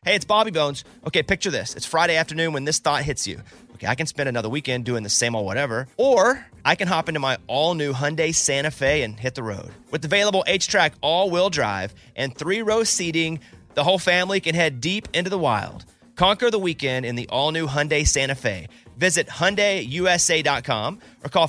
Hey, it's Bobby Bones. Okay, picture this. It's Friday afternoon when this thought hits you. Okay, I can spend another weekend doing the same old whatever, or I can hop into my all-new Hyundai Santa Fe and hit the road. With available H-Track all-wheel drive and 3-row seating, the whole family can head deep into the wild. Conquer the weekend in the all-new Hyundai Santa Fe. Visit HyundaiUSA.com or call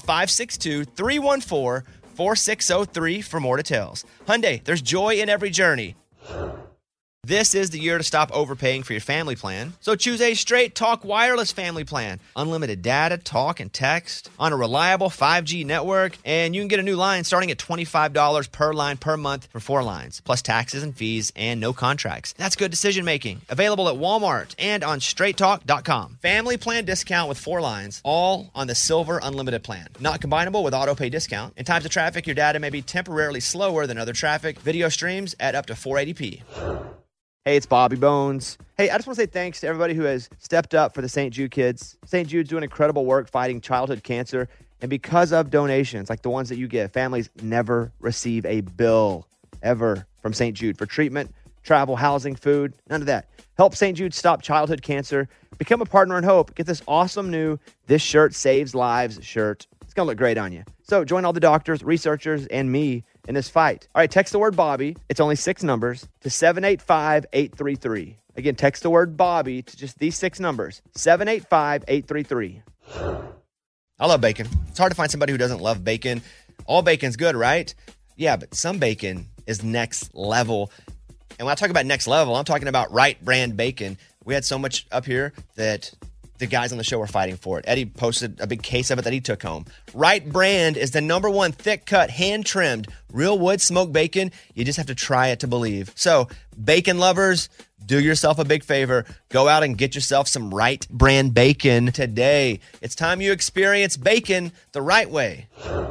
562-314-4603 for more details. Hyundai, there's joy in every journey. This is the year to stop overpaying for your family plan. So choose a Straight Talk Wireless family plan. Unlimited data, talk, and text on a reliable 5G network. And you can get a new line starting at $25 per line per month for 4 lines, plus taxes and fees and no contracts. That's good decision making. Available at Walmart and on straighttalk.com. Family plan discount with 4 lines, all on the Silver Unlimited plan. Not combinable with auto pay discount. In times of traffic, your data may be temporarily slower than other traffic. Video streams at up to 480p. Hey, it's Bobby Bones. Hey, I just want to say thanks to everybody who has stepped up for the St. Jude kids. St. Jude's doing incredible work fighting childhood cancer. And because of donations like the ones that you give, families never receive a bill ever from St. Jude for treatment, travel, housing, food, none of that. Help St. Jude stop childhood cancer. Become a partner in hope. Get this awesome new This Shirt Saves Lives shirt. It's going to look great on you. So join all the doctors, researchers, and me in this fight. All right, text the word Bobby. It's only 6 numbers to 785-833. Again, text the word Bobby to just these 6 numbers, 785-833. I love bacon. It's hard to find somebody who doesn't love bacon. All bacon's good, right? Yeah, but some bacon is next level. And when I talk about next level, I'm talking about Wright Brand bacon. We had so much up here that the guys on the show were fighting for it. Eddie posted a big case of it that he took home. Wright Brand is the #1 thick-cut, hand-trimmed, real wood smoked bacon. You just have to try it to believe. So, bacon lovers, do yourself a big favor. Go out and get yourself some Wright Brand bacon today. It's time you experience bacon the right way.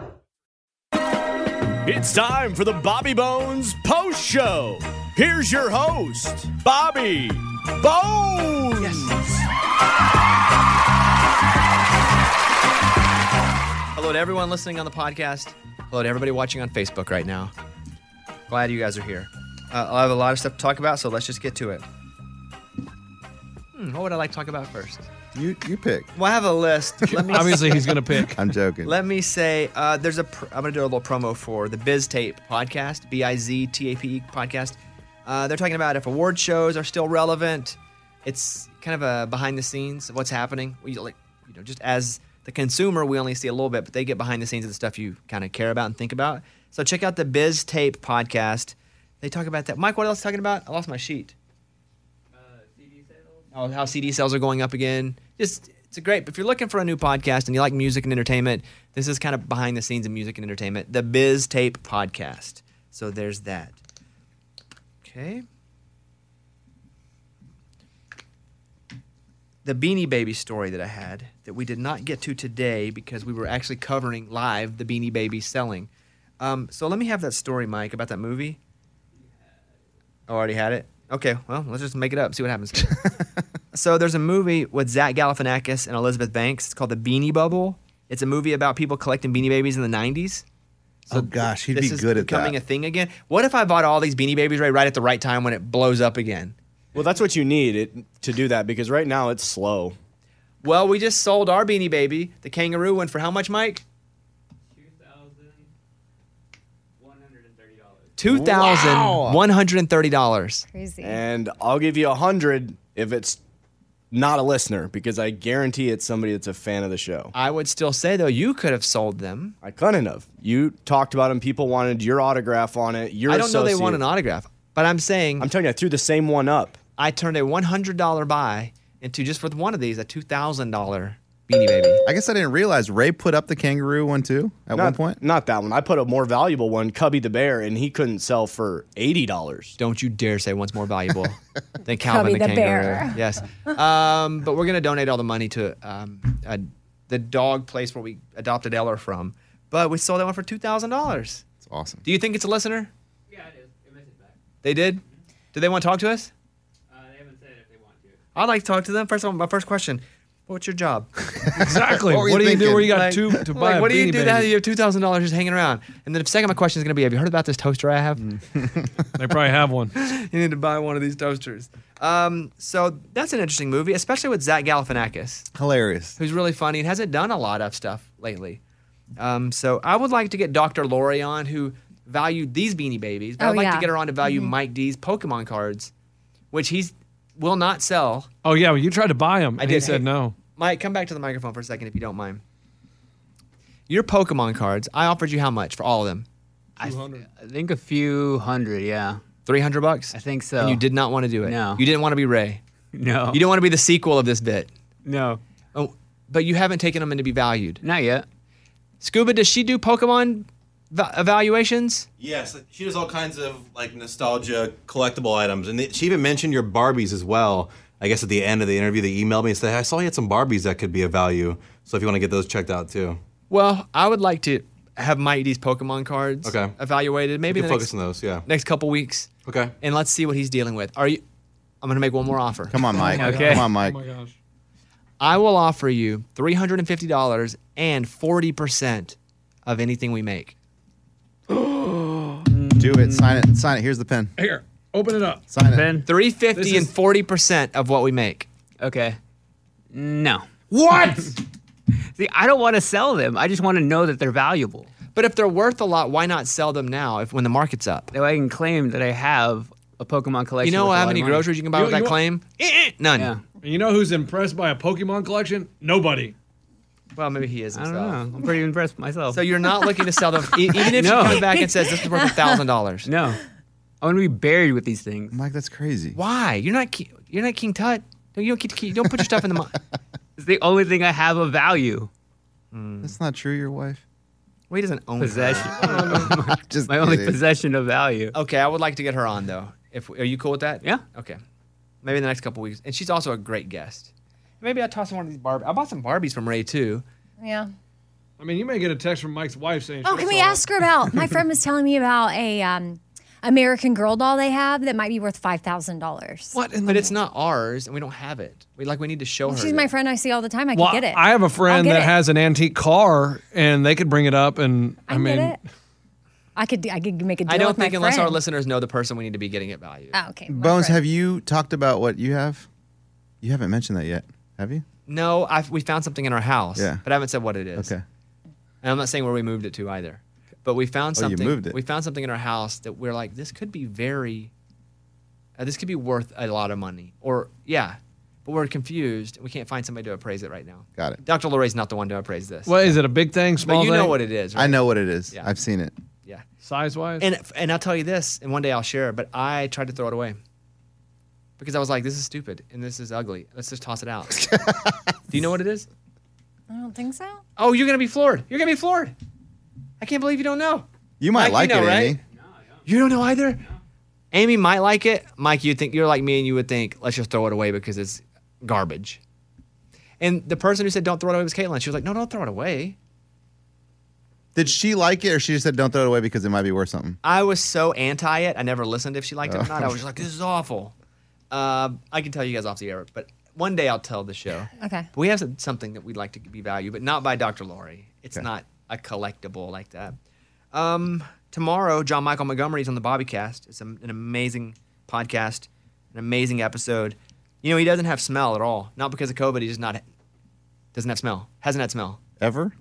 It's time for the Bobby Bones Post Show. Here's your host, Bobby Bones. Yes. Hello to everyone listening on the podcast. Hello to everybody watching on Facebook right now. Glad you guys are here. I'll have a lot of stuff to talk about, so let's just get to it. What would I like to talk about first? You pick. Well, I have a list. Let me Obviously, he's going to pick. I'm joking. Let me say, I'm going to do a little promo for the Biz Tape podcast, BIZTAPE podcast. They're talking about if award shows are still relevant. It's kind of a behind the scenes of what's happening. Just as the consumer, we only see a little bit, but they get behind the scenes of the stuff you kind of care about and think about. So check out the Biz Tape podcast. They talk about that. Mike, what else are they talking about? I lost my sheet. CD sales. Oh, how CD sales are going up again. It's a great, if you're looking for a new podcast and you like music and entertainment, this is kind of behind the scenes of music and entertainment. The Biz Tape podcast. So there's that. Okay. The Beanie Baby story that I had that we did not get to today because we were actually covering live the Beanie Baby selling. So let me have that story, Mike, about that movie. Oh, already had it? Okay, well, let's just make it up, see what happens. So there's a movie with Zach Galifianakis and Elizabeth Banks. It's called The Beanie Bubble. It's a movie about people collecting Beanie Babies in the 90s. So oh, gosh, he'd be good at that. This is becoming a thing again. What if I bought all these Beanie Babies right at the right time when it blows up again? Well, that's what you need to do that because right now it's slow. Well, we just sold our Beanie Baby, the kangaroo one, for how much, Mike? $2,130. Crazy. And I'll give you 100 if it's not a listener because I guarantee it's somebody that's a fan of the show. I would still say, though, you could have sold them. I couldn't have. You talked about them. People wanted your autograph on it. I don't know they want an autograph, but I'm saying... I'm telling you, I threw the same one up. I turned a $100 buy into, just for one of these, a $2,000 Beanie Baby. I guess I didn't realize Ray put up the kangaroo one too at one point. Not that one. I put a more valuable one, Cubby the Bear, and he couldn't sell for $80. Don't you dare say one's more valuable than Calvin the Kangaroo. Bear. Yes. But we're going to donate all the money to the dog place where we adopted Eller from. But we sold that one for $2,000. It's awesome. Do you think it's a listener? Yeah, it is. It messaged back. They did? Mm-hmm. Do they want to talk to us? They haven't said if they want to. I'd like to talk to them. First of all, my first question. What's your job? Exactly. What were you What do you do thinking? where you got Like- two to buy Like, what do you Beanie do now that Baby? you have $2,000 just hanging around? And then the second my question is going to be, have you heard about this toaster I have? They probably have one. You need to buy one of these toasters. So that's an interesting movie, especially with Zach Galifianakis, Hilarious. who's really funny and hasn't done a lot of stuff lately. So I would like to get Dr. Lori on, who valued these Beanie Babies, but I'd like to get her on to value Mike D's Pokemon cards, which he will not sell. Oh, yeah. Well, you tried to buy them. I And did. he said Hey, no. Mike, come back to the microphone for a second if you don't mind. Your Pokemon cards, I offered you how much for all of them? I think a few hundred, yeah. $300? I think so. And you did not want to do it. No. You didn't want to be Ray. No. You didn't want to be the sequel of this bit. No. Oh, but you haven't taken them in to be valued. Not yet. Scuba, does she do Pokemon evaluations? Yes, she does all kinds of like nostalgia collectible items, and she even mentioned your Barbies as well. I guess at the end of the interview, they emailed me and said, "I saw you had some Barbies that could be of value. So if you want to get those checked out too, Well, I would like to have Mike D's Pokemon cards Okay. evaluated. Maybe you the can next, focus on those." Yeah. next couple weeks, Okay. and let's see what he's dealing with. Are you? I'm going to make one more offer. Come on, Mike. Okay. Come on, Mike. Oh, my gosh. I will offer you $350 and 40% of anything we make. Do it. Sign it. Sign it. Here's the pen. Here, open it up. Sign it. Ben? $350 This and is- 40% of what we make. Okay. No. What? See, I don't want to sell them. I just want to know that they're valuable. But if they're worth a lot, why not sell them now when the market's up? That way I can claim that I have a Pokemon collection. You know worth a how lot many of money. groceries you can buy You- with that you- claim? None. Yeah. And you know who's impressed by a Pokemon collection? Nobody. Well, maybe he is I don't himself. know. I'm pretty impressed with myself. So you're not looking to sell them, even if No. she comes back and says this is worth $1,000. No. I want to be buried with these things. Mike, that's crazy. Why? You're not King Tut. You don't get to keep. Don't put your stuff in the. It's the only thing I have of value. That's not true. Your wife. Well, he doesn't own her. Possession. Just My only kidding. possession of value. Okay, I would like to get her on though. Are you cool with that? Yeah. Okay. Maybe in the next couple weeks. And she's also a great guest. Maybe I'll toss her one of these Barbies. I bought some Barbies from Ray too. Yeah. I mean, you may get a text from Mike's wife saying, Oh, can we ask her about? My friend was telling me about a American Girl doll they have that might be worth $5,000. What in But it's not ours, and we don't have it. We need to show her. She's that. my friend I see all the time. I Well, can get it. I have a I'll friend get that it. has an antique car, and they could bring it up, and I I can mean, get it. I could make a deal I don't with think my unless our friend. listeners know the person, we need to be getting it valued. Oh, okay. my Bones, friend. have you talked about what you have? You haven't mentioned that yet, have you? No, we found something in our house, Yeah. but I haven't said what it is. Okay. And I'm not saying where we moved it to either. But we found Oh, you something. moved it. We found something in our house that we're like, this could be this could be worth a lot of money. Or, yeah. But we're confused. We can't find somebody to appraise it right now. Got it. Dr. Loray's not the one to appraise this. what is it? A big thing, small But you thing? know what it is, right? I know what it is. Yeah. I've seen it. Yeah. Size wise? And I'll tell you this, and one day I'll share it, but I tried to throw it away. Because I was like, this is stupid and this is ugly. Let's just toss it out. Do you know what it is? I don't think so. Oh, you're going to be floored. You're going to be floored. I can't believe you don't know. You might Mike, like you know, it, right? Amy. You don't know either? Amy might like it. Mike, you're like me and you would think, let's just throw it away because it's garbage. And the person who said don't throw it away was Caitlin. She was like, no, don't throw it away. Did she like it, or she just said don't throw it away because it might be worth something? I was so anti it. I never listened if she liked it or not. I was just like, this is awful. I can tell you guys off the air, but one day I'll tell the show. Okay. But we have something that we'd like to be valued, but not by Dr. Lori. It's Okay. not a collectible like that. Tomorrow, John Michael Montgomery is on the Bobbycast. It's an amazing podcast, an amazing episode. You know, he doesn't have smell at all. Not because of COVID. He just doesn't have smell. Hasn't had smell. Ever?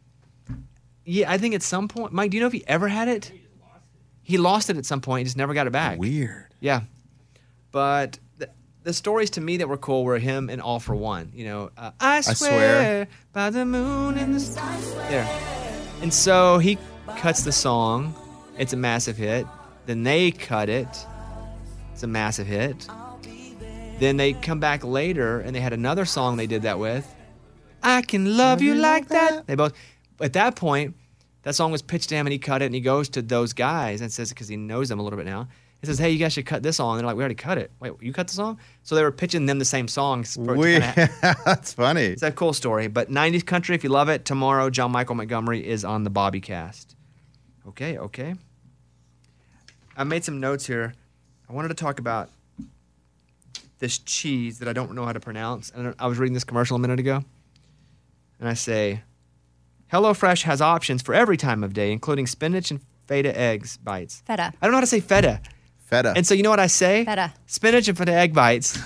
Yeah, I think at some point. Mike, do you know if he ever had it? He lost it at some point. He just never got it back. Weird. Yeah. But the stories to me that were cool were him and All for One. You know, I swear by the moon and the stars. There. And so he cuts the song. It's a massive hit. Then they cut it. It's a massive hit. Then they come back later and they had another song they did that with. I can love you like that. They both, at that point, that song was pitched to him and he cut it and he goes to those guys and says, because he knows them a little bit now, he says, hey, you guys should cut this song. And they're like, we already cut it. Wait, you cut the song? So they were pitching them the same songs. For it to Weird. kinda That's funny. it's a cool story. But 90s Country, if you love it, tomorrow, John Michael Montgomery is on the Bobbycast. Okay. I made some notes here. I wanted to talk about this cheese that I don't know how to pronounce. And I was reading this commercial a minute ago, and I say, HelloFresh has options for every time of day, including spinach and feta eggs bites. Feta. I don't know how to say feta. Feta. And so you know what I say? Feta. Spinach and feta egg bites.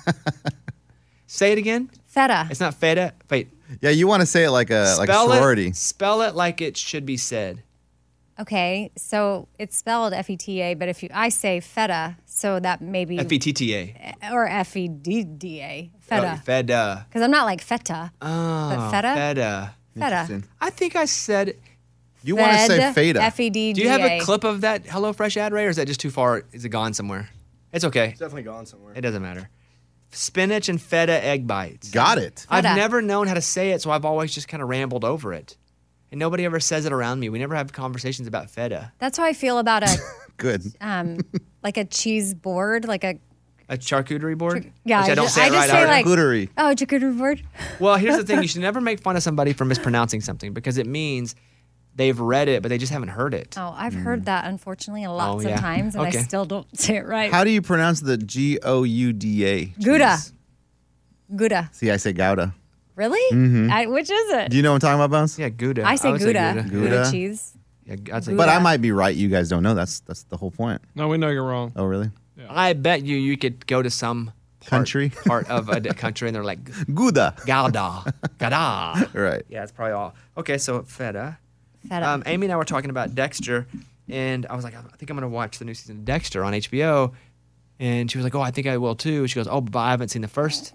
Say it again. Feta. It's not feta. Wait. Yeah, you want to say it like a sorority. Spell it like it should be said. Okay, so it's spelled F-E-T-A, but I say feta, so that maybe F-E-T-T-A. or F-E-D-D-A, feta. Oh, feta. Because I'm not like feta, Oh, but feta. Feta. Feta. Interesting. I think I said. You want to say feta. F-E-D-D-A. Do you have a clip of that HelloFresh ad, Ray, or is that just too far? Is it gone somewhere? It's okay. It's definitely gone somewhere. It doesn't matter. Spinach and feta egg bites. Got it. I've Feta. never known how to say it, so I've always just kind of rambled over it. And nobody ever says it around me. We never have conversations about feta. That's how I feel about a Good. like a cheese board, like a A charcuterie board? yeah. Which I don't say it just right say either. like Charcuterie. oh, charcuterie board. Well, here's the thing. You should never make fun of somebody for mispronouncing something because it means they've read it, but they just haven't heard it. Oh, I've heard that unfortunately lots Oh, yeah. of times, and Okay. I still don't say it right. How do you pronounce the Gouda? Gouda. Gouda. See, I say Gouda. Really? Mm-hmm. Which is it? Do you know what I'm talking about, Bones? Yeah, Gouda. I say would Gouda. Gouda. Gouda cheese. Yeah, I'd say But Gouda. I might be right. You guys don't know. That's the whole point. No, we know you're wrong. Oh, really? I bet you could go to some part of a country and they're like, Gouda. Gouda. Gouda. Right. Yeah, it's probably all. Okay, so feta. Feta. Amy and I were talking about Dexter, and I was like, I think I'm going to watch the new season of Dexter on HBO. And she was like, oh, I think I will too. She goes, oh, but I haven't seen the first.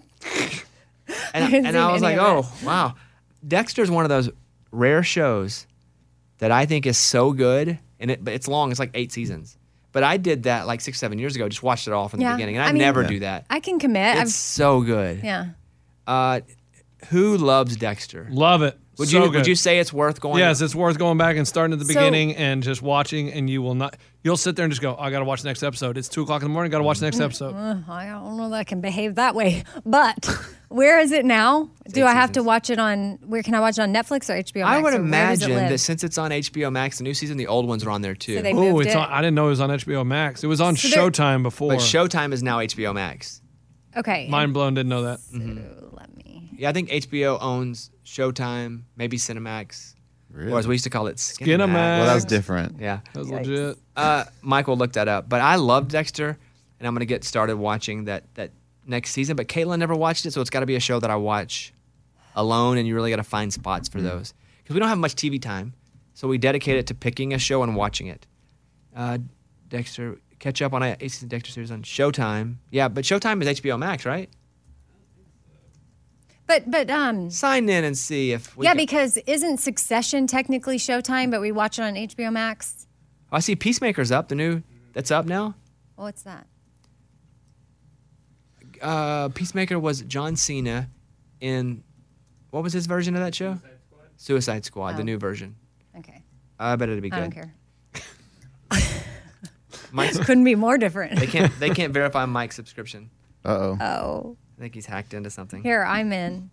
And I was like, oh, wow. Dexter's one of those rare shows that I think is so good, but it's long. It's like 8 seasons. But I did that like 6-7 years ago. Just watched it all from the beginning, and I mean, never do that. I can commit. It's so good. Yeah. Who loves Dexter? Love it. Would So you good. say it's worth going? Yes, it's worth going back and starting at the So- beginning and just watching, and you will not. You'll sit there and just go, I got to watch the next episode. It's 2:00 in the morning. Got to watch the next episode. I don't know that I can behave that way. But where is it now? Do I have to watch it on? Where can I watch it on Netflix or HBO Max? I would or where does it imagine live? that since it's on HBO Max, the new season, the old ones are on there too. So they Oh, moved it's it. on. I didn't know it was on HBO Max. It was on So they're- Showtime before. But Showtime is now HBO Max. Okay. Mind blown. Didn't know that. Let me. Yeah, I think HBO owns Showtime, maybe Cinemax, Really? or as we used to call it, Skinamax. Well, that was different. Yeah. That was legit. Michael looked that up. But I love Dexter, and I'm going to get started watching that next season. But Caitlin never watched it, so it's got to be a show that I watch alone, and you really got to find spots for those. Because we don't have much TV time, so we dedicate it to picking a show and watching it. Dexter, catch up on a season Dexter series on Showtime. Yeah, but Showtime is HBO Max, right? But Sign in and see if we yeah, can- because isn't Succession technically Showtime, but we watch it on HBO Max? I see Peacemaker's up, the new that's up now. What's that? Peacemaker was John Cena in what was his version of that show? Suicide Squad, the Oh. new version. Okay. I bet it'd be good. I don't care. Mike's, Couldn't be more different. they can't verify Mike's subscription. Uh-oh. Oh. I think he's hacked into something. Here, I'm in.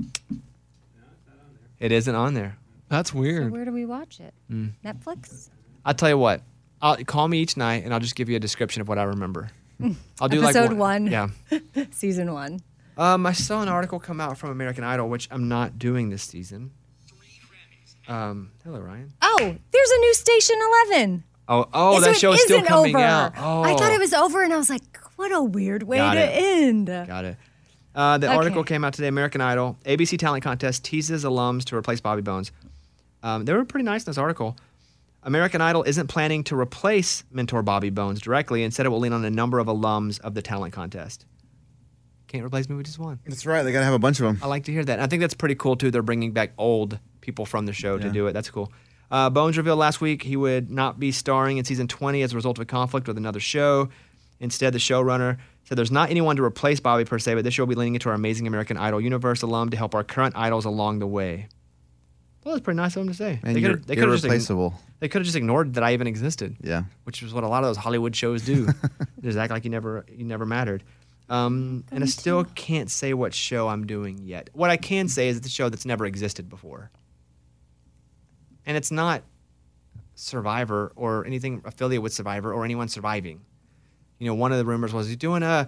It isn't on there. That's weird. Where do we watch it? Hmm. Netflix? I'll tell you what. I'll call me each night and I'll just give you a description of what I remember. I'll do Episode like one. Yeah. Season 1. I saw an article come out from American Idol, which I'm not doing this season. Hello, Ryan. Oh, there's a new Station 11. Oh, So that it show is still isn't coming over. out. Oh, I thought it was over, and I was like, what a weird way Got to it. end. Got it. The article came out today. American Idol, ABC Talent Contest teases alums to replace Bobby Bones. They were pretty nice in this article. American Idol isn't planning to replace mentor Bobby Bones directly. Instead, it will lean on a number of alums of the talent contest. Can't replace me with just one. That's right. They got to have a bunch of them. I like to hear that. And I think that's pretty cool, too. They're bringing back old people from the show to do it. That's cool. Bones revealed last week he would not be starring in season 20 as a result of a conflict with another show. Instead, the showrunner said there's not anyone to replace Bobby per se, but this show will be leaning into our amazing American Idol universe alum to help our current idols along the way. Well, that's pretty nice of them to say. And They you're could've just irreplaceable. they could have just ignored that I even existed. Yeah. Which is what a lot of those Hollywood shows do. Just act like you never mattered. And I still can't say what show I'm doing yet. What I can say is it's a show that's never existed before. And it's not Survivor or anything affiliated with Survivor or anyone surviving. You know, one of the rumors was he's doing a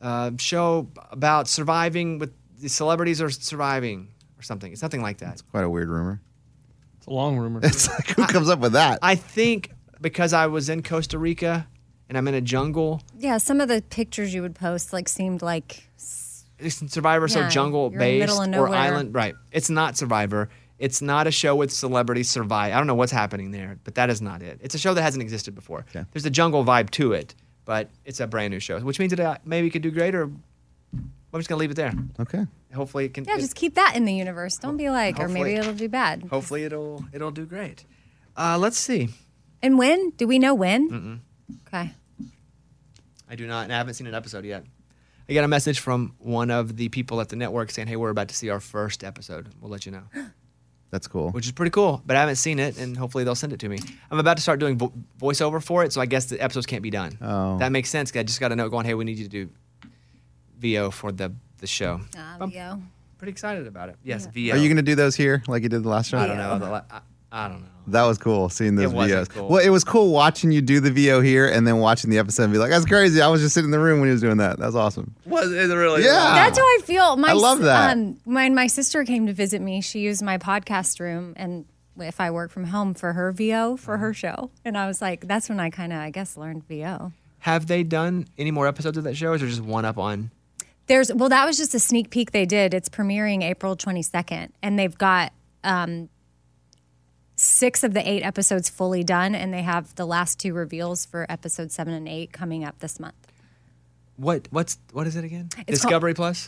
show about surviving with the celebrities are surviving or something. It's something like that. Quite a weird rumor. It's a long rumor. It's like, who comes up with that? I think because I was in Costa Rica and I'm in a jungle. Yeah, some of the pictures you would post seemed like Survivor, so Yeah, jungle you're in the middle based of or nowhere. island. Right. It's not Survivor. It's not a show with celebrities survive. I don't know what's happening there, but that is not it. It's a show that hasn't existed before. Okay. There's a jungle vibe to it, but it's a brand new show, which means that maybe it could do great, or I'm just gonna leave it there. Okay. Hopefully it can. yeah, just keep that in the universe. Don't be like, or maybe Hopefully. it'll do bad. Hopefully it'll do great. Let's see. And when? Do we know when? Okay. I do not, and I haven't seen an episode yet. I got a message from one of the people at the network saying, "Hey, we're about to see our first episode. We'll let you know," That's cool. which is pretty cool. But I haven't seen it, and hopefully they'll send it to me. I'm about to start doing voiceover for it, so I guess the episodes can't be done. Oh. That makes sense. 'Cause I just got a note going, "Hey, we need you to do VO for the show." I'm Leo. pretty excited about it. Yes, VO. Are you going to do those here like you did the last show? I don't know. I don't know. That was cool seeing those It wasn't VOs. cool. Well, it was cool watching you do the VO here and then watching the episode and be like, that's crazy. I was just sitting in the room when he was doing that. That was awesome. Was it really? Yeah. That's how I feel. I love that. When my sister came to visit me, she used my podcast room, and if I work from home for her VO for her show, and I was like, that's when I kind of, I guess, learned VO. Have they done any more episodes of that show, or is there just one up on? Well, that was just a sneak peek they did. It's premiering April 22nd, and they've got 6 of the 8 episodes fully done, and they have the last 2 reveals for episodes 7 and 8 coming up this month. What is it again? It's Discovery Plus?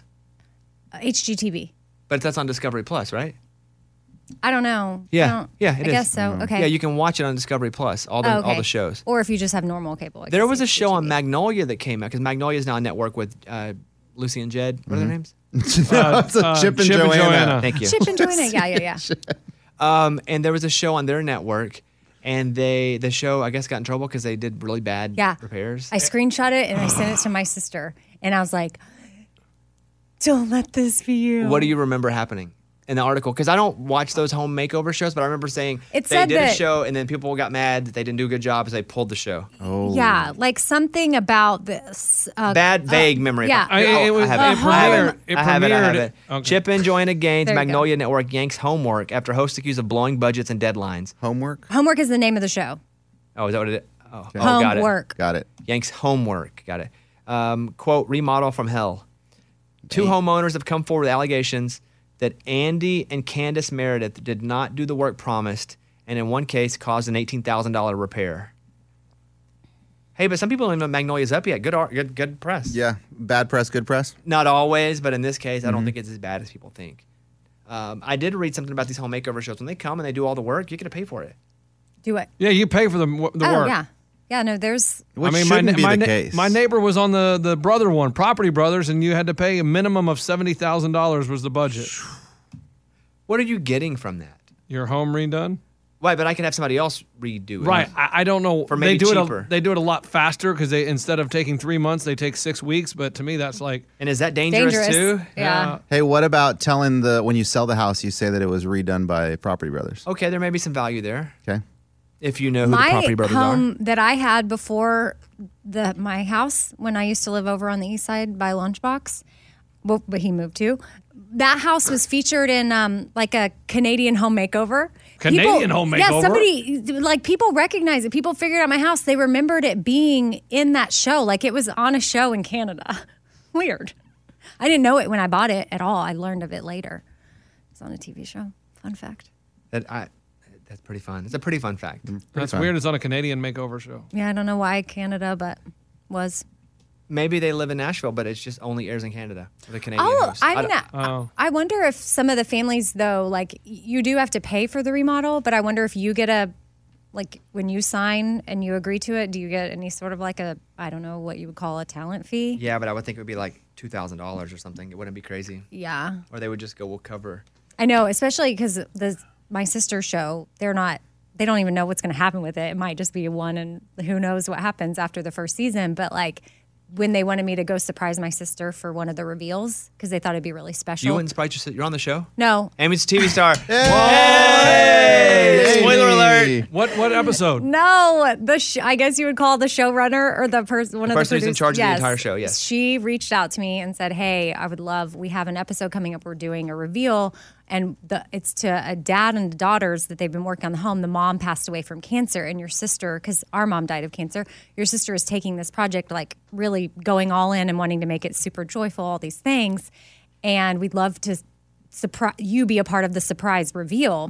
HGTV. But that's on Discovery Plus, right? I don't know. Yeah, it I is. guess so. Okay. Yeah, you can watch it on Discovery Plus. All the okay. shows. Or if you just have normal cable. I There guess was a show on HGTV. Magnolia that came out because Magnolia is now on network with Lucy and Jed. What are their names? It's a Chip and Joanna. Thank you. Chip and Joanna. Yeah. And there was a show on their network, and the show I guess got in trouble because they did really bad repairs. I screenshot it and I sent it to my sister, and I was like, "Don't let this be you." What do you remember happening in the article? Because I don't watch those home makeover shows, but I remember saying It they said did a that- show, and then people got mad that they didn't do a good job, so they pulled the show. Oh. Yeah, like something about this. Bad, vague memory. yeah. I have it. I have it. I have it. Okay. Chip and Joanna Gaines, There you go. Magnolia Network yanks homework after host accused of blowing budgets and deadlines. Homework? Homework is the name of the show. Oh, is that what it is? Oh, got it. Homework. Got it. Yanks homework. Got it. Quote, remodel from hell. 2 homeowners have come forward with allegations that Andy and Candace Meredith did not do the work promised, and in one case caused an $18,000 repair. Hey, but some people don't even know Magnolia's up yet. Good press. Yeah. Bad press, good press? Not always, but in this case, I don't think it's as bad as people think. I did read something about these home makeover shows. When they come and they do all the work, you get to pay for it. Do it. Yeah, you pay for the work. Yeah. No, there's. Which my shouldn't be my, the case. my neighbor was on the brother one, Property Brothers, and you had to pay a minimum of $70,000 was the budget. What are you getting from that? Your home redone? Right, but I can have somebody else redo it. Right. I don't know. For maybe they do cheaper. They do it a lot faster because they instead of taking 3 months, they take 6 weeks. But to me, that's like And is that dangerous, too? Yeah. Hey, what about telling when you sell the house, you say that it was redone by Property Brothers? Okay, there may be some value there. Okay. If you know who the My Property Brothers home that I had before my house when I used to live over on the east side by Lunchbox, but he moved to. That house was featured in like a Canadian home makeover. Canadian home Yeah, makeover? somebody like people recognize it. People figured out my house. They remembered it being in that show. Like it was on a show in Canada. Weird. I didn't know it when I bought it at all. I learned of it later. It's on a TV show. Fun fact. are. That's pretty fun. It's a pretty fun fact. that's fun. weird. It's on a Canadian makeover show. Yeah, I don't know why Canada, but was. Maybe they live in Nashville, but it's just only airs in Canada. The Canadian Oh, host. I mean, don't- I wonder if some of the families, though, like you do have to pay for the remodel, but I wonder if you get like when you sign and you agree to it, do you get any sort of like I don't know what you would call a talent fee? yeah, but I would think it would be like $2,000 or something. It wouldn't be crazy. Yeah. Or they would just go, we'll cover. I know, especially because my sister's show, they don't even know what's going to happen with it. It might just be one, and who knows what happens after the first season. But like, when they wanted me to go surprise my sister for one of the reveals because they thought it'd be really special. You wouldn't surprise your sister? You're on the show? No. Amy's a TV star. Hey! Spoiler alert. What episode? No, I guess you would call the showrunner or the person, one of the person who's in producers. charge of the Yes. entire show, yes. She reached out to me and said, "Hey, we have an episode coming up. We're doing a reveal, and it's to a dad and daughters that they've been working on the home. The mom passed away from cancer, and your sister, because our mom died of cancer, your sister is taking this project, like really going all in and wanting to make it super joyful, all these things, and we'd love to you be a part of the surprise reveal."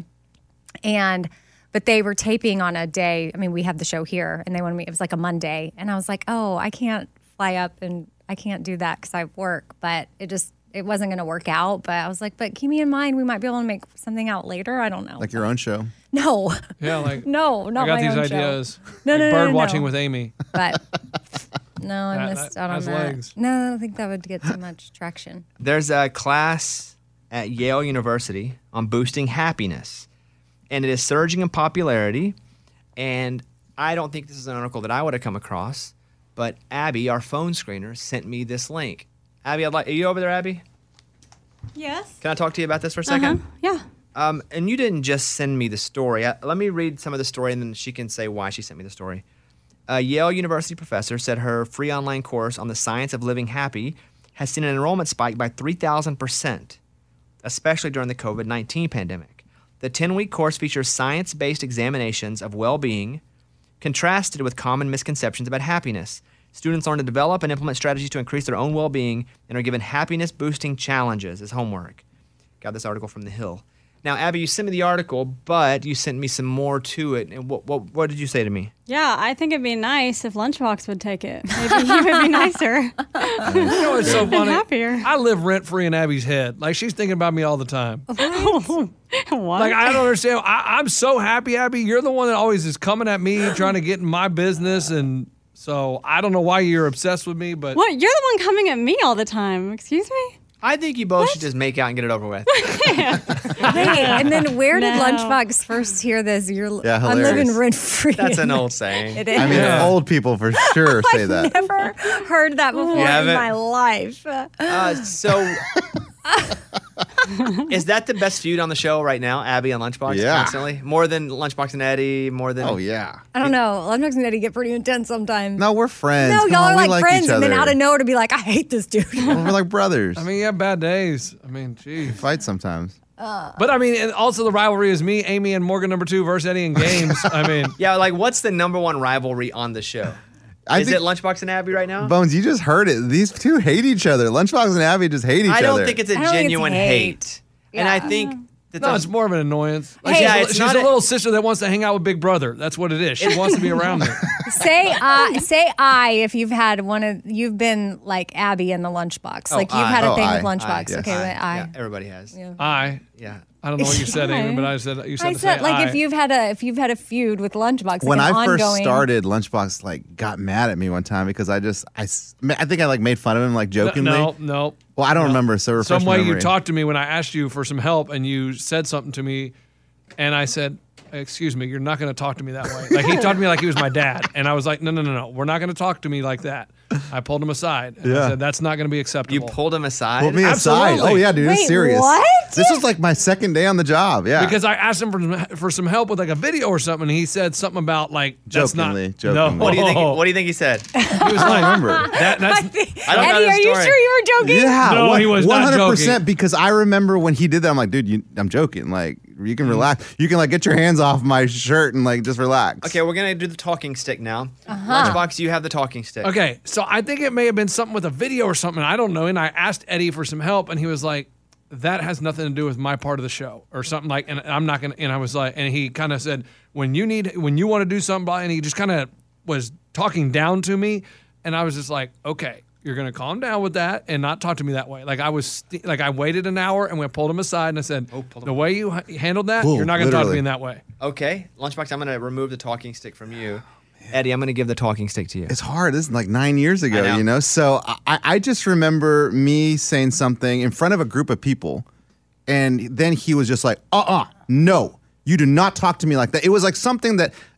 But they were taping on a day. I mean, we have the show here, and they wanted me. It was like a Monday, and I was like, "Oh, I can't fly up, and I can't do that because I work." But it wasn't going to work out. But I was like, "But keep me in mind. We might be able to make something out later. I don't know." Like your own show. No. Yeah, like no, not I got my these own ideas. Show. No, like no, bird no, watching no. with Amy. But no, I That missed out on has that. legs. No, I don't think that would get too much traction. There's a class at Yale University on boosting happiness, and it is surging in popularity. And I don't think this is an article that I would have come across, but Abby, our phone screener, sent me this link. Abby, are you over there, Abby? Yes. Can I talk to you about this for a second? Yeah. And you didn't just send me the story. Let me read some of the story, and then she can say why she sent me the story. A Yale University professor said her free online course on the science of living happy has seen an enrollment spike by 3,000%, especially during the COVID-19 pandemic. The 10-week course features science-based examinations of well-being, contrasted with common misconceptions about happiness. Students learn to develop and implement strategies to increase their own well-being and are given happiness-boosting challenges as homework. Got this article from The Hill. Now, Abby, you sent me the article, but you sent me some more to it. And what did you say to me? Yeah, I think it'd be nice if Lunchbox would take it. Maybe he would be nicer. You know what's so funny? Happier. I live rent free in Abby's head. Like she's thinking about me all the time. What? Like I don't understand. I'm so happy, Abby. You're the one that always is coming at me, trying to get in my business, and so I don't know why you're obsessed with me. But What? You're the one coming at me all the time. Excuse me? I think you both should just make out and get it over with. Wait, and then where did No. Lunchbox first hear this? Yeah, I'm living hilarious. rent free. That's an old saying. It is. I mean, old people for sure say that. Never heard that before in haven't? my life. So, is that the best feud on the show right now, Abby and Lunchbox? Yeah. Constantly? More than Lunchbox and Eddie? More than... Oh, yeah. I don't know. Lunchbox and Eddie get pretty intense sometimes. No, we're friends. No, Come y'all on, are we like each friends, and then other. out of nowhere to be like, I hate this dude. Well, we're like brothers. I mean, you have bad days. I mean, geez. Fight sometimes. But I mean, and also the rivalry is me, Amy, and Morgan number 2 versus Eddie in games. I mean, Yeah, like what's the number one rivalry on the show? Is it Lunchbox and Abby right now? Bones, you just heard it. These two hate each other. Lunchbox and Abby just hate each other. I don't think it's a I don't think it's genuine hate. hate. And I think that no, it's more of an annoyance. Like Hey, she's yeah, a, it's she's not a a- little sister that wants to hang out with Big Brother. That's what it is. She wants to be around me. say I if you've had you've been like Abby in the Lunchbox. Like you've had a Oh, thing I. with Lunchbox. Yes. Okay, wait, I. Yeah, everybody has. Yeah. I don't know what you said, Amy, but I said you said I to said say like I. if you've had a feud with Lunchbox, like When an I first ongoing, started, Lunchbox like got mad at me one time because I think I like made fun of him like jokingly. No. Well, I don't remember. So refresh Some my way memory. you talked to me when I asked you for some help, and you said something to me, and I said, "Excuse me, you're not going to talk to me that way." Like he talked to me like he was my dad, and I was like, "No, we're not going to talk to me like that." I pulled him aside. And I said, "That's not going to be acceptable." You pulled him aside? Pulled me aside. Absolutely. Oh yeah, dude, it's Wait, serious. what? This was like my second day on the job. Yeah, Because I asked him for some help with like a video or something. And he said something about like that's Jokingly, not. jokingly. No. What do you think he said? He was I like, don't remember. that's I don't know Eddie, the are you story. sure you were joking? Yeah, No, he was not 100%. Because I remember when he did that, I'm like, dude, I'm joking. Like, you can relax. You can like get your hands off my shirt and like just relax. Okay, we're going to do the talking stick now. Lunchbox, you have the talking stick. Okay, so I think it may have been something with a video or something. I don't know. And I asked Eddie for some help, and he was like, "That has nothing to do with my part of the show," or something like. And I'm not gonna. And I was like, and he kind of said, when you want to do something, and he just kind of was talking down to me, and I was just like, okay, you're gonna calm down with that and not talk to me that way. Like I was, I waited an hour and we pulled him aside, and I said, the way you handled that, Cool, you're not gonna talk to literally. me in that way. Okay, Lunchbox, I'm going to remove the talking stick from you. Eddie, I'm going to give the talking stick to you. It's hard. This is like 9 years I know. ago, you know? So I just remember me saying something in front of a group of people, and then he was just like, no, you do not talk to me like that. It was like something that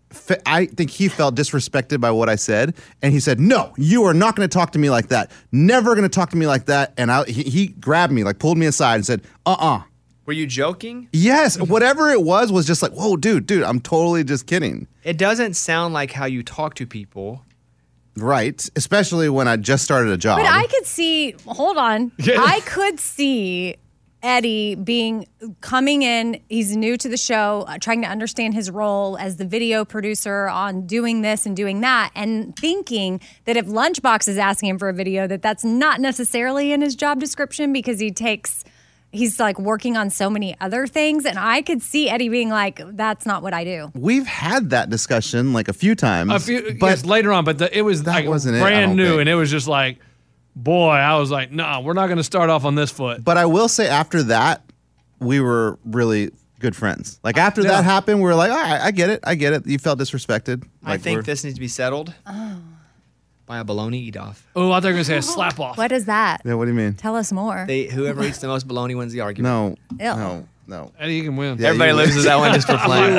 I think he felt disrespected by what I said, and he said, "No, you are not going to talk to me like that. Never going to talk to me like that." And he grabbed me, like pulled me aside, and said, Were you joking? Yes, whatever it was just like, "Whoa, dude, I'm totally just kidding." It doesn't sound like how you talk to people. Right, especially when I just started a job. But I could see, hold on. I could see Eddie coming in, he's new to the show, trying to understand his role as the video producer on doing this and doing that, and thinking that if Lunchbox is asking him for a video, that's not necessarily in his job description because he's like working on so many other things. And I could see Eddie being like, that's not what I do. We've had that discussion like a few times. But later on, but it was like wasn't brand new. And it was just like, boy, I was like, no, we're not going to start off on this foot. But I will say after that, we were really good friends. Like after that happened, we were like, all right, I get it. You felt disrespected. I think this needs to be settled by a bologna eat-off. Oh, I thought you were going to say a slap-off. What is that? Yeah, what do you mean? Tell us more. Whoever eats the most bologna wins the argument. No. Eddie, you can win. Yeah, Everybody loses that one just for fun.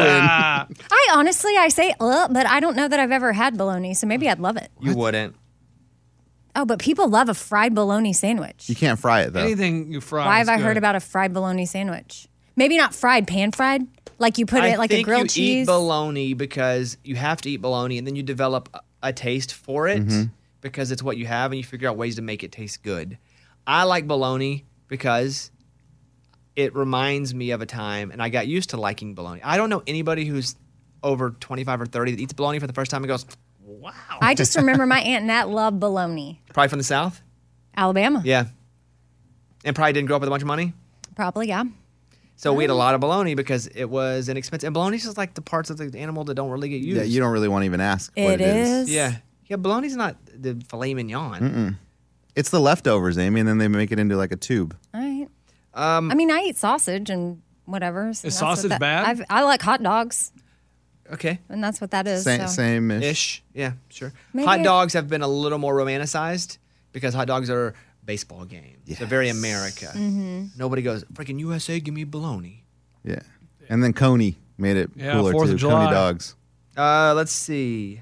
I say, but I don't know that I've ever had bologna, so maybe I'd love it. You wouldn't. Oh, but people love a fried bologna sandwich. You can't fry it, though. Anything you fry. Why have I heard about a fried bologna sandwich? Maybe not fried, pan-fried? Like you put it like a grilled cheese? I think you eat bologna because you have to eat bologna, and then you develop a taste for it because it's what you have, and you figure out ways to make it taste good. I like bologna because it reminds me of a time, and I got used to liking bologna. I don't know anybody who's over 25 or 30 that eats bologna for the first time and goes, wow. I just remember my Aunt Nat loved bologna. Probably from the South? Alabama. Yeah. And probably didn't grow up with a bunch of money? Probably, yeah. So we ate a lot of bologna because it was inexpensive. And bologna's just like the parts of the animal that don't really get used. Yeah, you don't really want to even ask what it is. Yeah. Yeah, bologna's not the filet mignon. It's the leftovers, Amy, and then they make it into like a tube. All right. I mean, I eat sausage and whatever. So is sausage bad? I like hot dogs. Okay. And that's what that is. Same-ish. Ish. Yeah, sure. Maybe Hot dogs have been a little more romanticized because hot dogs are baseball games. They're very America. Nobody goes, freaking USA, give me bologna. Yeah. And then Coney made it cooler 4th too. of July. Coney dogs. Let's see.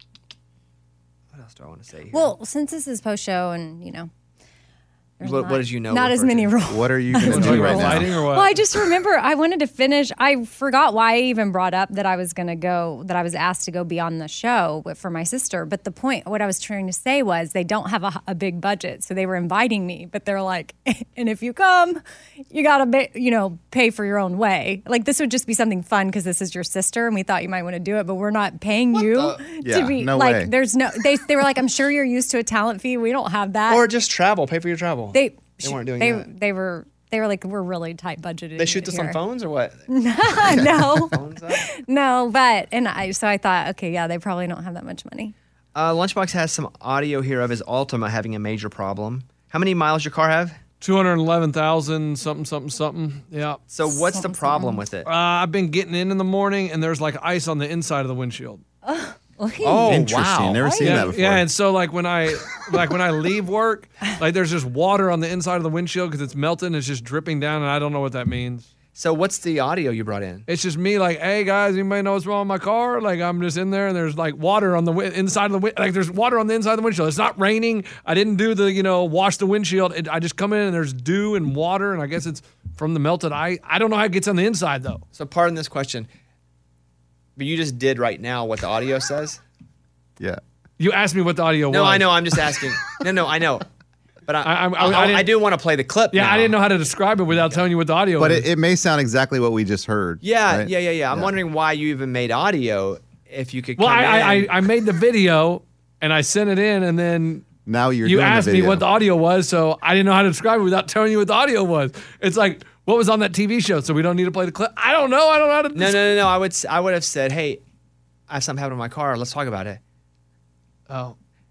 What else do I want to say here? Well, since this is post-show and, there's what did you know? Not as many rules. What are you going to do right now? Fighting or what? Well, I just remember I wanted to finish. I forgot why I even brought up that I was going to go, that I was asked to go be on the show for my sister. But the point, what I was trying to say was they don't have a big budget. So they were inviting me, but they're like, and if you come, you got to, pay for your own way. Like this would just be something fun because this is your sister and we thought you might want to do it, but we're not paying you to be no like, way. there's no, they were like, I'm sure you're used to a talent fee. We don't have that. Or just travel. Pay for your travel. They weren't doing that. They were like, we're really tight budgeted. They shoot this on phones or what? No, Phones up? no, but I thought, okay, yeah, they probably don't have that much money. Lunchbox has some audio here of his Altima having a major problem. How many miles your car have? 211,000 something. Yeah. So what's the problem with it? I've been getting in the morning, and there's like ice on the inside of the windshield. Oh, Interesting. wow. Never seen that before. Yeah, and so like when I leave work, like there's just water on the inside of the windshield because it's melting. It's just dripping down, and I don't know what that means. So what's the audio you brought in? It's just me like, hey guys, anybody know what's wrong with my car? Like I'm just in there, and there's like water on the inside of the like there's water on the inside of the windshield. It's not raining. I didn't do the wash the windshield. I just come in and there's dew and water, and I guess it's from the melted ice. I don't know how it gets on the inside though. So pardon this question, but you just did right now what the audio says. Yeah. You asked me what the audio was. No, I know. I'm just asking. No, I know. But I do want to play the clip. Yeah, now. I didn't know how to describe it without telling you what the audio But is. it may sound exactly what we just heard. Yeah, right? yeah. I'm wondering why you even made audio. If you could. Well, come in. I made the video and I sent it in, and then Now you're you doing asked the me video. what the audio was, so I didn't know how to describe it without telling you what the audio was. It's like, what was on that TV show? So we don't need to play the clip. I don't know. I don't know how to. No. I would have said, hey, I have something happen in my car. Let's talk about it. Oh.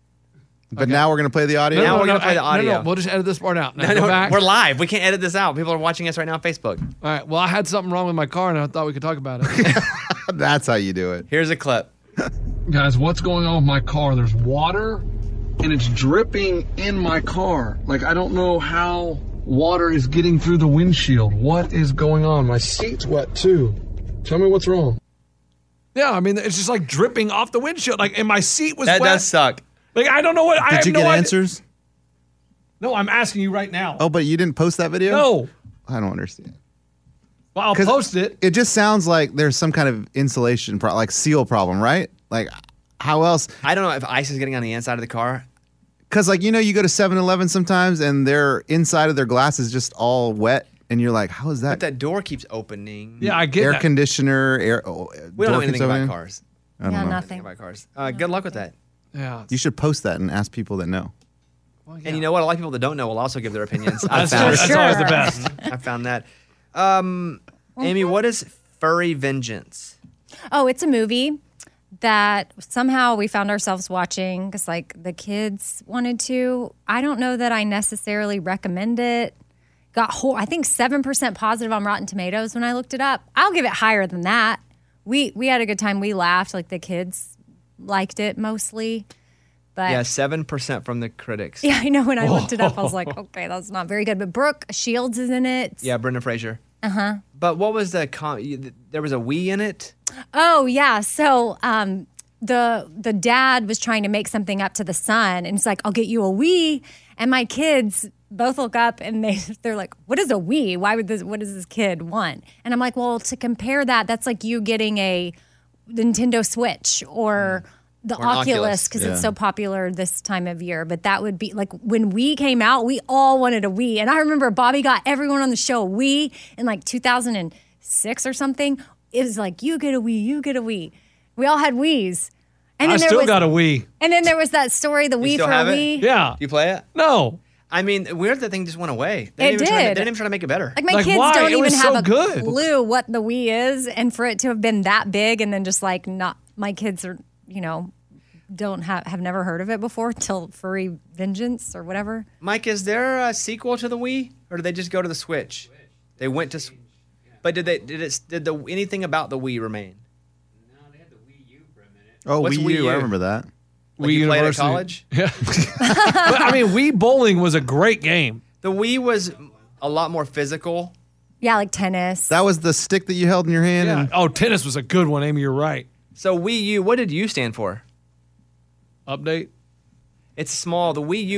But now we're going to play the audio? Now we're gonna play the audio. No, we'll just edit this part out. Now No, go back. we're live. We can't edit this out. People are watching us right now on Facebook. All right. Well, I had something wrong with my car, and I thought we could talk about it. That's how you do it. Here's a clip. Guys, what's going on with my car? There's water, and it's dripping in my car. Like, I don't know how water is getting through the windshield. What is going on? My seat's wet, too. Tell me what's wrong. Yeah, I mean, it's just like dripping off the windshield. Like, and my seat was That wet. does suck. Like, I don't know what. I Did have you no get idea. answers? No, I'm asking you right now. Oh, but you didn't post that video? No. I don't understand. Well, I'll post it. It just sounds like there's some kind of insulation, like seal problem, right? Like, how else? I don't know if ice is getting on the inside of the car. Because, like, you know, you go to 7-Eleven sometimes and their inside of their glass is just all wet. And you're like, how is that? But that door keeps opening. Yeah, I get air that. conditioner, We don't know door anything keeps about opening? cars. I don't Yeah, know. nothing. About cars. Good luck with that. Yeah. You should post that and ask people that know. Well, And you know what? A lot of people that don't know will also give their opinions. That's always the best. I found that. Amy, what is Furry Vengeance? Oh, it's a movie that somehow we found ourselves watching because, like, the kids wanted to. I don't know that I necessarily recommend it. Got I think 7% positive on Rotten Tomatoes when I looked it up. I'll give it higher than that. We had a good time. We laughed. Like, the kids liked it mostly. But Yeah, 7% from the critics. yeah, I know. When I looked it up, I was like, okay, that's not very good. But Brooke Shields is in it. Yeah, Brendan Fraser. Uh-huh. But what was there was a Wii in it? Oh yeah. So the dad was trying to make something up to the son, and he's like, "I'll get you a Wii." And my kids both look up and they're like, "What is a Wii? What does this kid want?" And I'm like, "Well, to compare that's like you getting a Nintendo Switch or the Or an Oculus because Yeah. it's so popular this time of year." But that would be like when Wii came out, we all wanted a Wii. And I remember Bobby got everyone on the show a Wii in like 2006 or something. It was like, you get a Wii, you get a Wii. We all had Wiis. And I then still got a Wii. And then there was that story, the Wii still for a have it? Wii. Yeah. Do you play it? No. I mean, weird that thing just went away. It They did. didn't even try to make it better. Like my Like, kids why? don't It even was have so a good. clue what the Wii is, and for it to have been that big, and then just like not, my kids are, don't have never heard of it before till Furry Vengeance or whatever. Mike, is there a sequel to the Wii, or did they just go to the Switch? They went to, but did anything about the Wii remain? No, they had the Wii U for a minute. Oh, What's Wii Wii U. U? I remember that. Like Wii you played at University. college? Yeah. But, I mean, Wii Bowling was a great game. The Wii was a lot more physical. Yeah, like tennis. That was the stick that you held in your hand. Yeah. And Oh, tennis was a good one, Amy. You're right. So Wii U, what did U stand for? Update. It's small. The Wii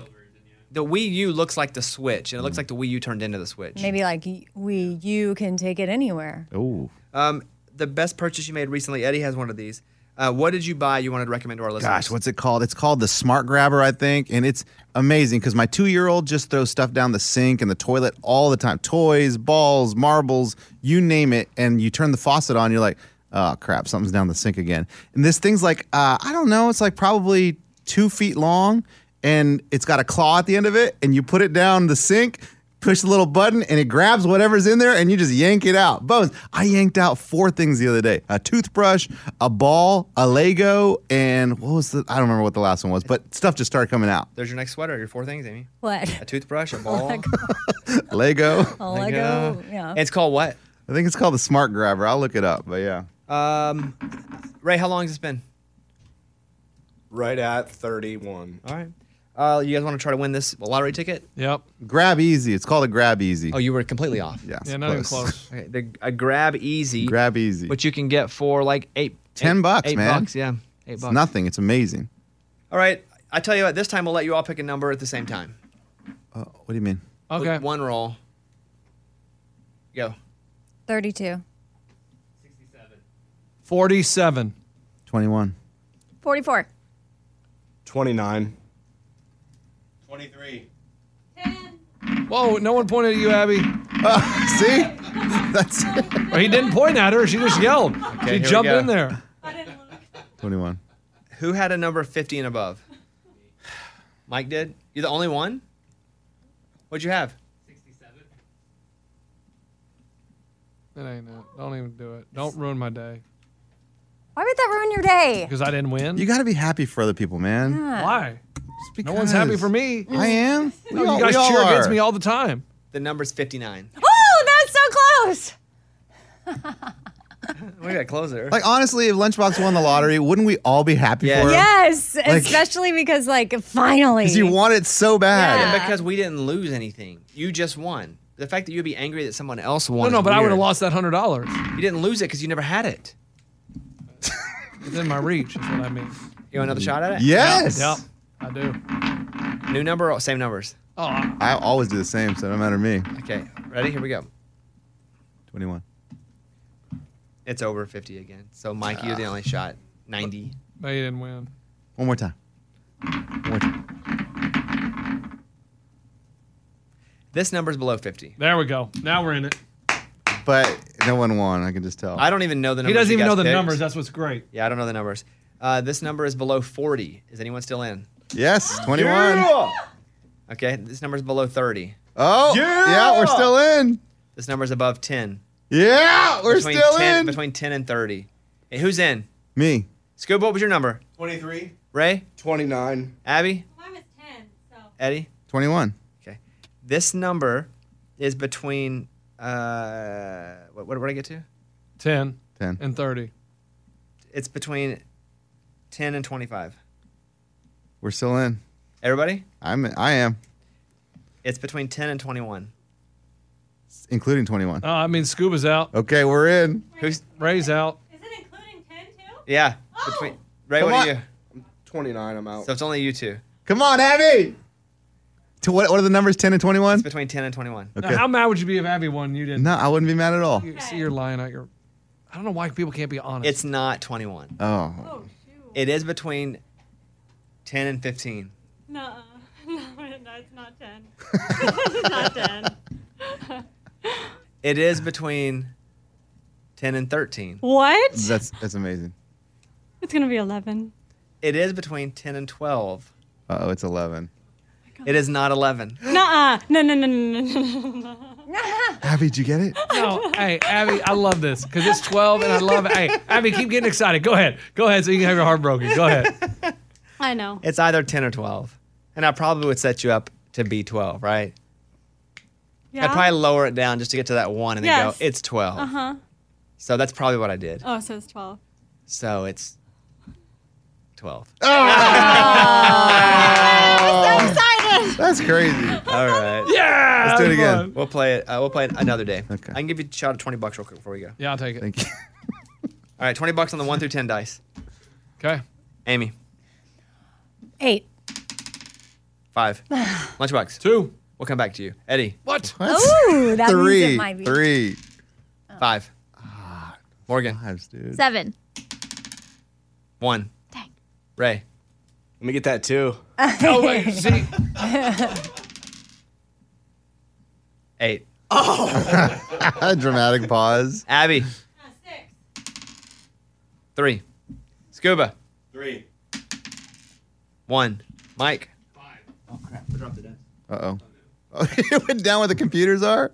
U looks like the Switch, and it looks like the Wii U turned into the Switch. Maybe like Wii U can take it anywhere. oh, The best purchase you made recently, Eddie has one of these. What did you buy you wanted to recommend to our listeners? gosh, what's it called? It's called the Smart Grabber, I think, and it's amazing because my 2-year-old just throws stuff down the sink and the toilet all the time. Toys, balls, marbles, you name it, and you turn the faucet on, you're like, oh crap, something's down the sink again. And this thing's like, I don't know, it's like probably 2 feet long, and it's got a claw at the end of it, and you put it down the sink, push the little button, and it grabs whatever's in there, and you just yank it out. Bones, I yanked out 4 things the other day: a toothbrush, a ball, a Lego, and what was I don't remember what the last one was, but stuff just started coming out. There's your next sweater. Your 4 things, Amy. What? A toothbrush, a ball. Lego. A Lego. Yeah. It's called what? I think it's called the Smart Grabber. I'll look it up, but yeah. Ray, how long has this been? Right at 31. All right. You guys want to try to win this lottery ticket? Yep. Grab Easy. It's called a Grab Easy. Oh, you were completely off. Yeah, Yeah, not even close. Okay, a Grab Easy. Grab Easy. Which you can get for like $10, $10, $8 man. bucks, yeah. $8 It's bucks. nothing. It's amazing. All right. I tell you what, this time we'll let you all pick a number at the same time. What do you mean? Okay. With one roll. Go. 32. 47. 21. 44. 29. 23. Whoa, no one pointed at you, Abby. See? That's Well, he didn't point at her. She just yelled. Okay, She here we jumped go. in there. 21. Who had a number 50 and above? Mike did? You're the only one? What'd you have? It ain't it. Don't even do it. Don't ruin my day. Why would that ruin your day? Because I didn't win? You got to be happy for other people, man. Why? Just No one's happy because. for me. I am. No, you guys cheer against me all the time. The number's 59. Oh, that's so close. We got closer. Like, honestly, if Lunchbox won the lottery, wouldn't we all be happy Yeah. for him? Yes, especially because like finally. Because you want it so bad. Yeah. And because we didn't lose anything. You just won. The fact that you'd be angry that someone else won. No, is but I would have weird. lost that $100. You didn't lose it because you never had it. Within my reach is what I mean. You want another shot at it? Yes. Yep, I do. New number or same numbers? Oh, I always do the same, so no matter me. Okay, ready? Here we go. 21. It's over 50 again. So, Mike, you're the only shot. 90. but you didn't win. One more time. This number's below 50. There we go. Now we're in it. But no one won. I can just tell. I don't even know the He numbers. doesn't you even guys know the picked. numbers. That's what's great. Yeah, I don't know the numbers. This number is below 40. Is anyone still in? Yes, 21. Yeah! Okay, this number is below 30. Oh, yeah, we're still in. This number is above 10. Yeah, we're Between still 10, in. Between 10 and 30. Hey, who's in? Me. Scoob, what was your number? 23. Ray? 29. Abby? Mine was 10, so. Eddie? 21. Okay. This number is between, what did I get to? 10 10. and 30. It's between 10 and 25. We're still in. Everybody? I am, It's between 10 and 21. including 21. Oh, I mean, Scuba's out. Okay, we're in. Who's? Ray's out. Is it including 10 too? Yeah. Oh! Between, Ray, Come what on. are you? 29, I'm out. So it's only you two. Come on, Abby. To what are the numbers? 10 and 21? It's between 10 and 21. Okay. Now, how mad would you be if Abby won and you didn't? No, I wouldn't be mad at all. You, see, you're lying out your. I don't know why people can't be honest. It's not 21. Oh. Oh, shoot. It is between 10 and 15. Nuh-uh. No, it's not 10. It's not 10. It is between 10 and 13. What? That's amazing. It's going to be 11. It is between 10 and 12. Uh-oh, it's 11. It is not 11. Nuh-uh. No. Abby, did you get it? No, hey, Abby, I love this because it's 12 and I love it. Hey, Abby, keep getting excited. Go ahead so you can have your heart broken. Go ahead. I know. It's either 10 or 12. And I probably would set you up to be 12, right? Yeah. I'd probably lower it down just to get to that one and then Yes. go, it's 12. Uh-huh. So that's probably what I did. Oh, so it's 12. So it's 12. I'm so excited. That's crazy. All right. Yeah. Let's do it that was again. fun. We'll play it. We'll play it another day. Okay. I can give you a shot of $20 real quick before we go. Yeah, I'll take it. Thank you. All right, $20 on the 1 through 10 dice. Okay. Amy, 8. 5. Lunchbox, 2. we'll come back to you. Eddie, What? Ooh, that means Three. it might be. 3. 5. Morgan, Fives, dude. 7. 1. Dang. Ray, Let me get that too. Oh, wait. See, 8. Dramatic pause. Abby, 6. 3. Scuba, 3. 1. Mike, Uh-oh. Oh, it went down where the computers are?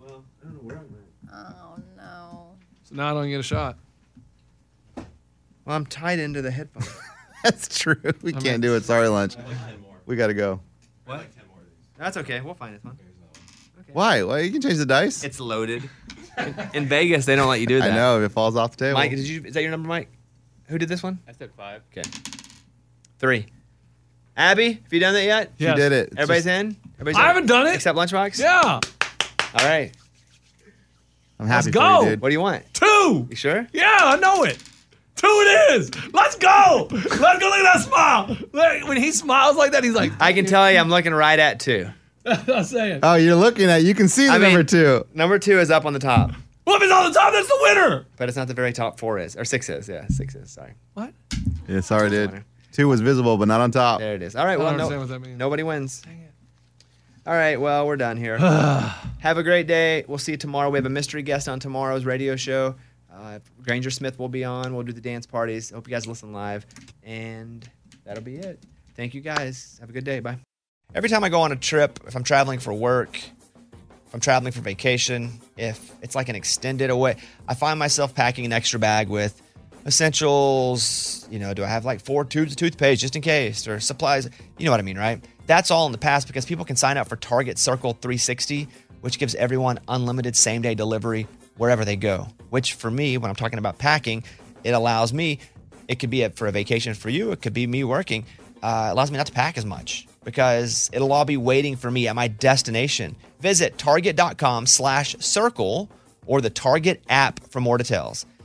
Oh, no. so now I don't get a shot. well, I'm tied into the headphones. That's true. We can't do it. Sorry, lunch. We got to go. What? That's okay. We'll find this one. Why? Well, you can change the dice. It's loaded. In Vegas, they don't let you do that. I know. If it falls off the table. Mike, is that your number, Mike? Who did this one? I said 5. Okay. 3. Abby, have you done that yet? She Yes. did it. It's Everybody's just- in? Everybody's I in? haven't done it. Except Lunchbox? Yeah. All right. I'm happy Let's for go. you, dude. What do you want? 2. You sure? Yeah, I know it. 2 it is. Let's go. Let's go. Look at that smile. Look, when he smiles like that, he's like, I can tell you I'm looking right at 2. I'm saying. Oh, you're looking at. You can see the I mean- number 2. Number 2 is up on the top, Well, if it's on the top, that's the winner. but it's not the very top 4 is. Or 6 is. Yeah, 6 is. Sorry. What? Yeah, sorry, dude. 2 was visible, but not on top. There it is. All right. I Well, don't no, understand what that means. nobody wins. Dang it. All right. Well, we're done here. Have a great day. We'll see you tomorrow. We have a mystery guest on tomorrow's radio show. Granger Smith will be on. We'll do the dance parties. Hope you guys listen live. And that'll be it. Thank you guys. Have a good day. Bye. Every time I go on a trip, if I'm traveling for work, if I'm traveling for vacation, if it's like an extended away, I find myself packing an extra bag with essentials. You know, do I have like 4 tubes of toothpaste just in case, or supplies? You know what I mean, right? That's all in the past because people can sign up for Target Circle 360, which gives everyone unlimited same-day delivery wherever they go. Which for me, when I'm talking about packing, it allows me, it could be for a vacation for you, it could be me working, it allows me not to pack as much because it'll all be waiting for me at my destination. Visit target.com/circle or the Target app for more details.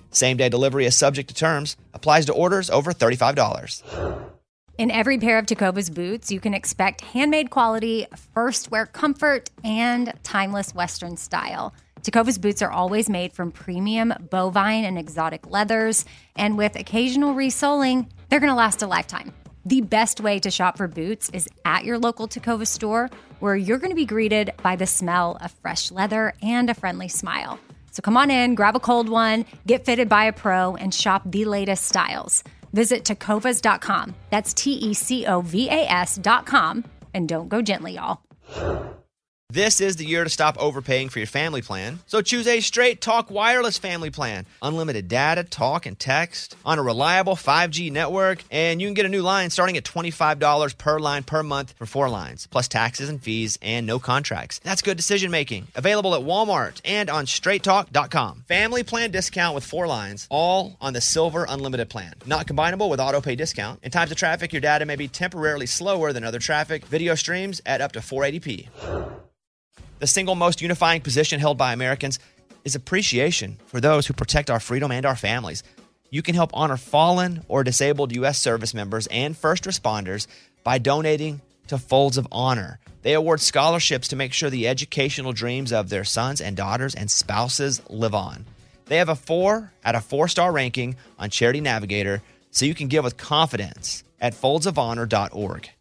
Same-day delivery is subject to terms. Applies to orders over $35. In every pair of Tecovas boots, you can expect handmade quality, first wear comfort, and timeless Western style. Tecovas boots are always made from premium bovine and exotic leathers, and with occasional resoling, they're going to last a lifetime. The best way to shop for boots is at your local Tecovas store, where you're going to be greeted by the smell of fresh leather and a friendly smile. So come on in, grab a cold one, get fitted by a pro, and shop the latest styles. Visit tecovas.com. That's TECOVAS.com. And don't go gently, y'all. This is the year to stop overpaying for your family plan. So choose a Straight Talk Wireless family plan. Unlimited data, talk, and text on a reliable 5G network. And you can get a new line starting at $25 per line per month for 4 lines, plus taxes and fees and no contracts. That's good decision making. Available at Walmart and on straighttalk.com. Family plan discount with 4 lines, all on the Silver Unlimited plan. Not combinable with auto pay discount. In times of traffic, your data may be temporarily slower than other traffic. Video streams at up to 480p. The single most unifying position held by Americans is appreciation for those who protect our freedom and our families. You can help honor fallen or disabled U.S. service members and first responders by donating to Folds of Honor. They award scholarships to make sure the educational dreams of their sons and daughters and spouses live on. They have a 4 out of 4-star ranking on Charity Navigator, so you can give with confidence at foldsofhonor.org.